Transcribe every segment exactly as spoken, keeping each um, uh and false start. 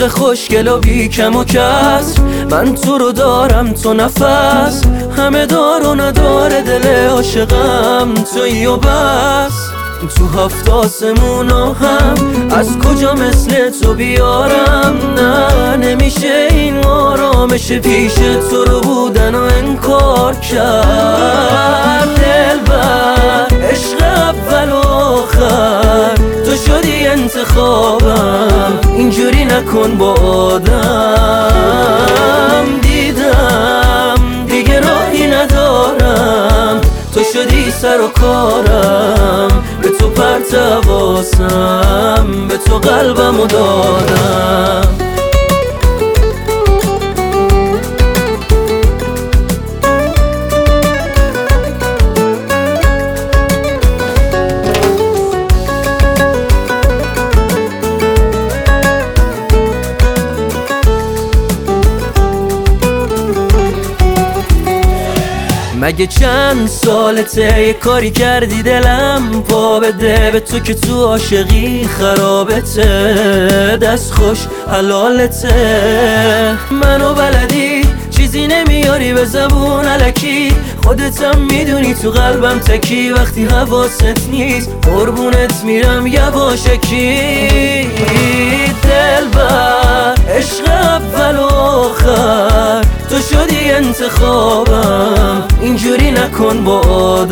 عشق خوشگل و بی کم و کسر، من تو رو دارم تو نفس، همه دار و نداره دل عاشقم تویی و بس. تو هفت آسمونا هم از کجا مثل تو بیارم؟ نه نمیشه این آرامش پیش تو رو بودن و انکار کرد. دلبر عشق اول و آخر تو شدی انتخابم، اینجوری نکن با آدم. دیدم دیگه راهی ندارم، تو شدی سر و کارم، به تو پرتواسم، به تو قلبمو دادم. مگه چند سالته یه کاری کردی دلم پا بده به تو که تو عاشقی خرابته، دست خوش حلالته. منو بلدی چیزی نمیاری به زبون الکی، خودتم میدونی تو قلبم تکی، وقتی حواست نیست قربونت میرم یواشکی. دلبر عشق اول و آخر تو شدی انتخابم، اینجوری نکن با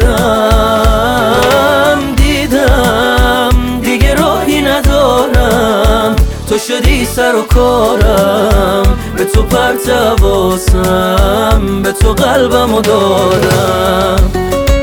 آدم. دیدم دیگه راهی ندارم، تو شدی سر و کارم، به تو پرتواسم، به تو قلبمو دادم.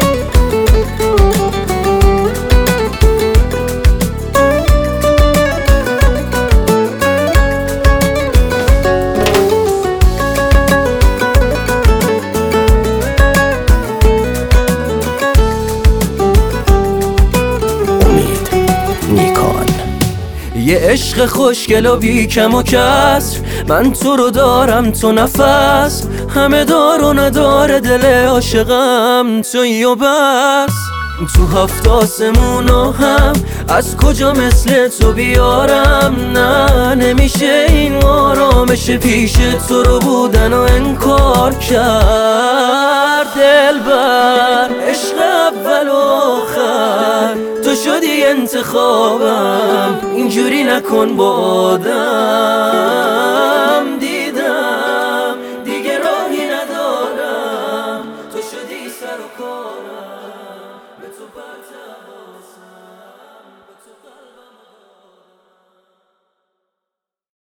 یه عشق خوشگل و بی کم و کسر، من تو رو دارم تو نفس، همه دار و نداره دل عاشقم تویی و بس. تو هفت آسمونا هم از کجا مثل تو بیارم؟ نه نمیشه این آرامش پیش تو رو بودن و انکار کرد. دلبر عشق اول و آخر تو شدی انتخابم، اینجوری نکن با آدم. دیدم دیگه راهی ندارم، تو شدی سر و کارم، به تو پرتواسم.